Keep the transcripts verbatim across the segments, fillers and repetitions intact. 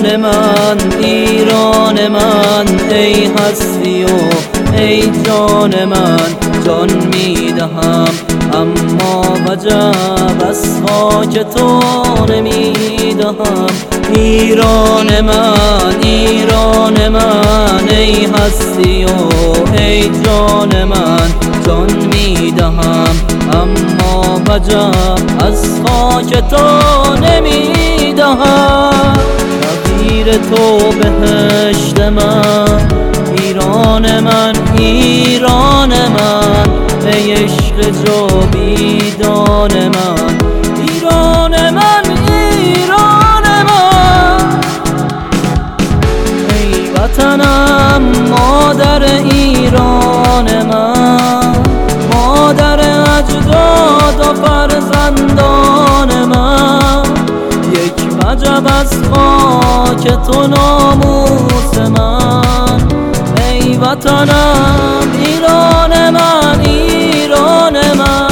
ایران من، ایران من، ای هستی و ای جان من. جان میدهم اما وجب از خاک تو نمیدهم. ایران من، ایران من، ای هستی و ای جان من. جان میدهم اما وجب از خاک تو نمیدهم. شبیر تو بهشت من، ایران من، ایران من، ای عشق جاویدان من. ایران من، ایران من، ای وطنم مادر ایران من، مادر اجداد و فرزندان من. یک وجب از خاک تو ناموس من، ای وطنم ایران من، ایران من.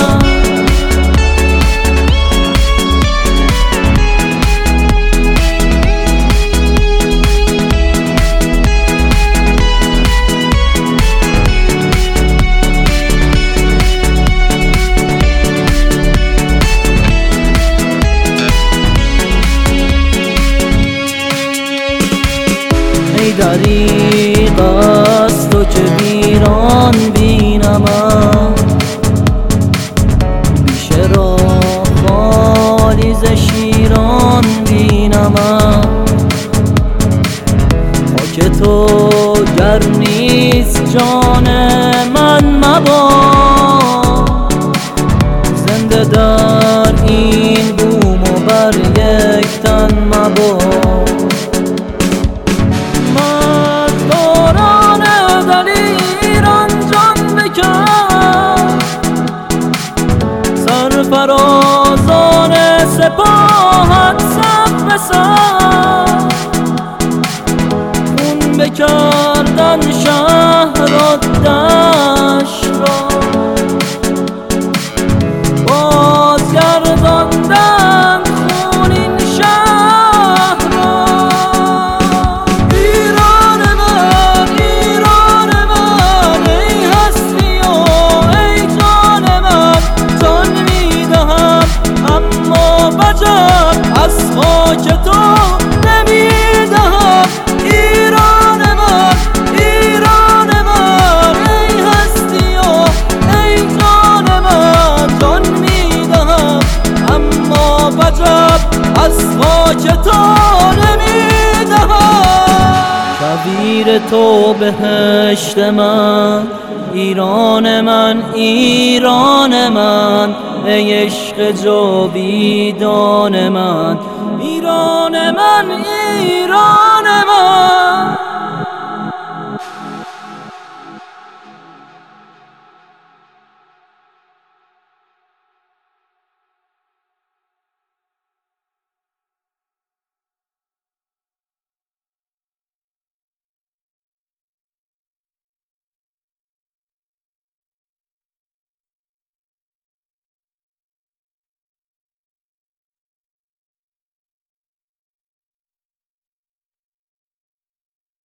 ای دریغ از تو که ویران بینم، بیشه را خالی ز شیران بینم. خاک تو گر نیست جان من مباد، زنده در این بوم و بر یک تن مباد. سرفرازان سپاهت صف به صف، خون بکردن شهر و دشت را، بازگرداندن خونین شهر را. ایران من، ایران من، ای هستی و ای جان من. جان میدهم اما وجب از خاک تو نمیدهم. ایران من، ایران من، ای هستی و ای جان من. جان میدهم اما وجب از خاک تو نمیدهم. شبیر تو بهشت من، ایران من، ایران من، ای عشق جاویدان من. ایران من، ایران من.